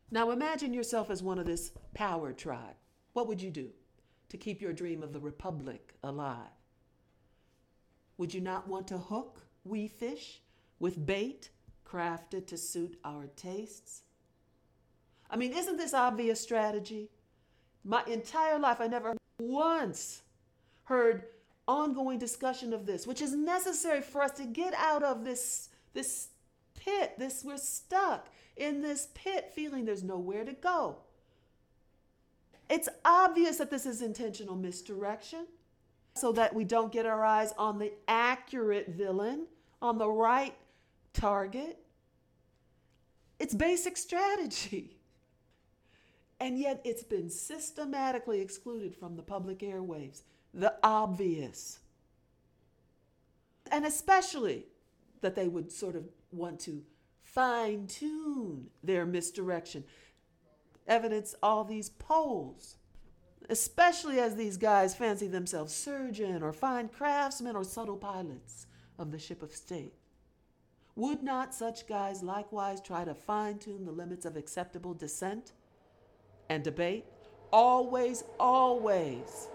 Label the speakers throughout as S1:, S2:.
S1: Now imagine yourself as one of this power tribe. What would you do to keep your dream of the republic alive? Would you not want to hook we fish with bait crafted to suit our tastes? I mean, isn't this obvious strategy? My entire life, I never once heard ongoing discussion of this, which is necessary for us to get out of this pit. We're stuck in this pit, feeling there's nowhere to go. It's obvious that this is intentional misdirection, so that we don't get our eyes on the accurate villain, on the right target. It's basic strategy. And yet it's been systematically excluded from the public airwaves. The obvious. And especially that they would sort of want to fine-tune their misdirection. Evidence all these polls, especially as these guys fancy themselves surgeon or fine craftsmen or subtle pilots of the ship of state. Would not such guys likewise try to fine-tune the limits of acceptable dissent and debate? Always, always,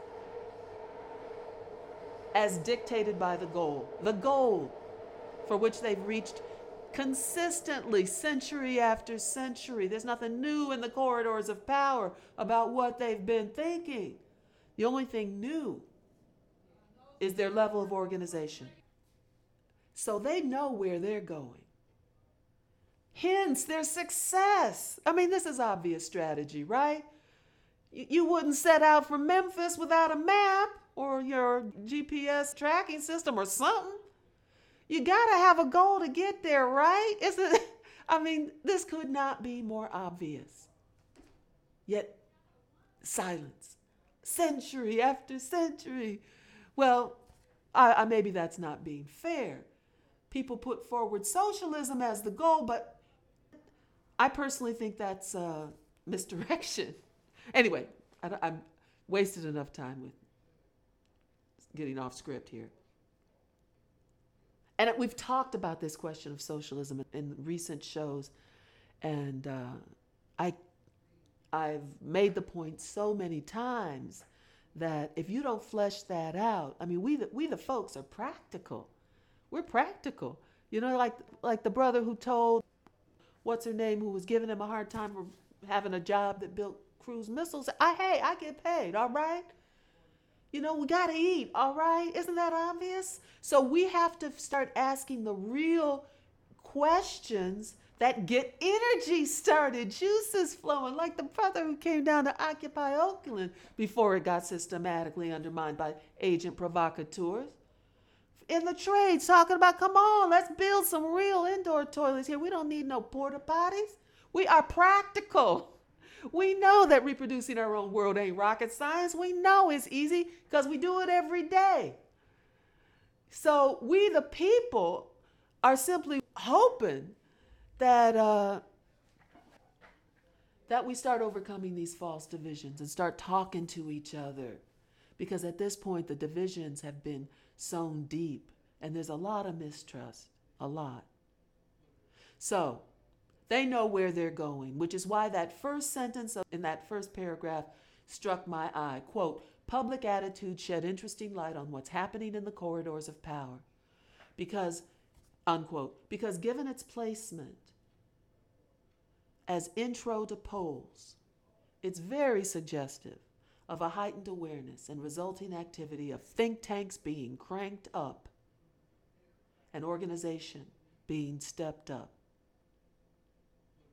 S1: as dictated by the goal for which they've reached consistently, century after century. There's nothing new in the corridors of power about what they've been thinking. The only thing new is their level of organization. So they know where they're going. Hence their success. I mean, this is obvious strategy, right? You wouldn't set out for Memphis without a map or your GPS tracking system or something. You got to have a goal to get there, right? I mean, this could not be more obvious. Yet, silence. Century after century. Well, maybe that's not being fair. People put forward socialism as the goal, but I personally think that's misdirection. Anyway, I'm wasted enough time with getting off script here. And we've talked about this question of socialism in recent shows, and I've made the point so many times that if you don't flesh that out, I mean, we the folks are practical. We're practical. You know, like the brother who told what's her name, who was giving him a hard time for having a job that built cruise missiles. Hey, I get paid, all right? You know, we got to eat, all right? Isn't that obvious? So we have to start asking the real questions that get energy started, juices flowing, like the brother who came down to occupy Oakland before it got systematically undermined by agent provocateurs. In the trades, talking about, come on, let's build some real indoor toilets here. We don't need no porta potties. We are practical. We know that reproducing our own world ain't rocket science. We know it's easy because we do it every day. So we, the people, are simply hoping that we start overcoming these false divisions and start talking to each other. Because at this point, the divisions have been sown deep and there's a lot of mistrust, a lot. So they know where they're going, which is why that first sentence in that first paragraph struck my eye. Quote, public attitudes shed interesting light on what's happening in the corridors of power. Because, unquote, because given its placement as intro to polls, it's very suggestive of a heightened awareness and resulting activity of think tanks being cranked up and organization being stepped up.